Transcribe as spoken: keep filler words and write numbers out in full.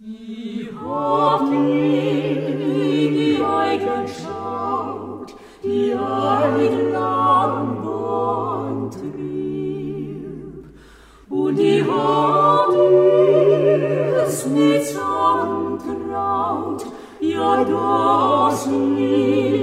Die hat in die Eigen schaut, die Eigen lang und trieb, und die hat es mit zusammentraut, ja das Lied